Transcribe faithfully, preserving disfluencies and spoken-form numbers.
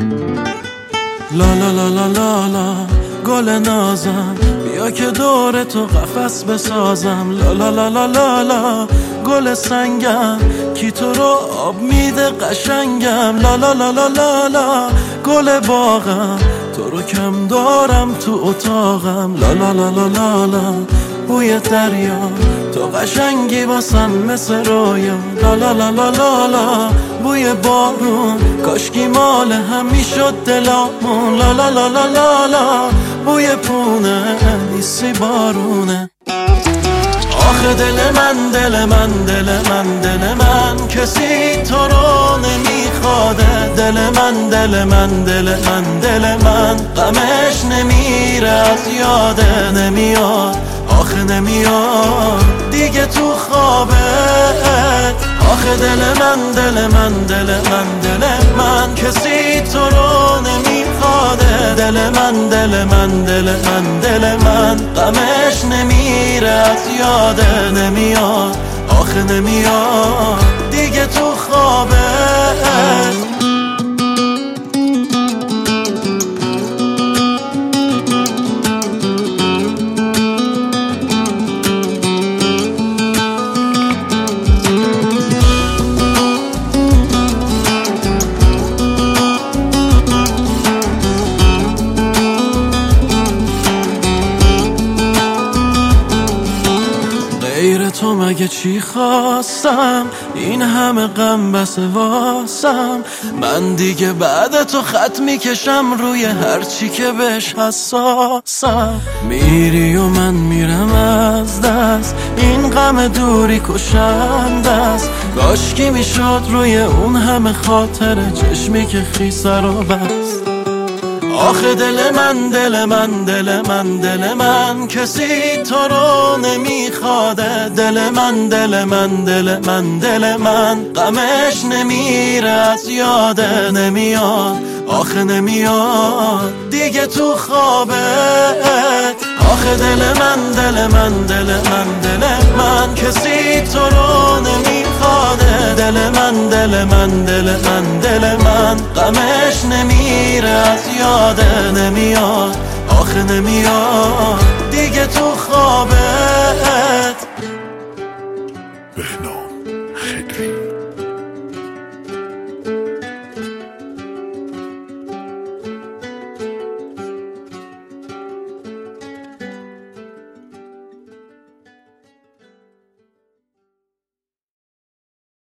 لا لا لا لا لا لا گل نازم، بیا که دور تو قفس بسازم. لا لا لا لا لا لا گل سنگم، کی تو رو آب میده قشنگم. لا لا لا لا لا لا گل باغم، تو رو کم دارم تو اتاقم. لا لا لا لا لا لا بوی دریا، تو قشنگی واسم مثل رویا. لا لا لا لا لا لا بوی بارون، کاشکی مال هم میشد دلامون. لا لا لا لا لا لا بوی پونه، نیستی بارونه. آخه دل من دل من دل من دل من کسی تو رو نمیخواده. دل من دل من دل من دل من غمش نمیره از یاده. نمیاد آخه نمیاد دیگه تو خوابه. آخه دل من دل من دل من دل من کسی تو رو نمیخواده. دل من دل من دل من دل من غمش نمیره از یاده. نمیاد آخه نمیاد دیگه تو خوابه. غیر تو مگه چی خواستم، این همه غم بس واسم. من دیگه بعد تو خط میکشم روی هر چی که بهش حساسم. میری و من میرم از دست، این غم دوری کشنده است. کاشکی میشد روی اون همه خاطر چشمی که خیسه رو بست. آخه دل من دل من دل من دل من کسی تو رو نمیخواده. دل من دل من دل من دل من غمش نمیره از یاده. نمیاد آخه نمیاد دیگه تو خوابه. آخه دل من دل من دل من دل من کسی تو رو نمیخواده. دل من دل من دل من دل من غمش نمیره از یاده. نمیاد آخه نمیاد دیگه تو خوابه. بهنام خدری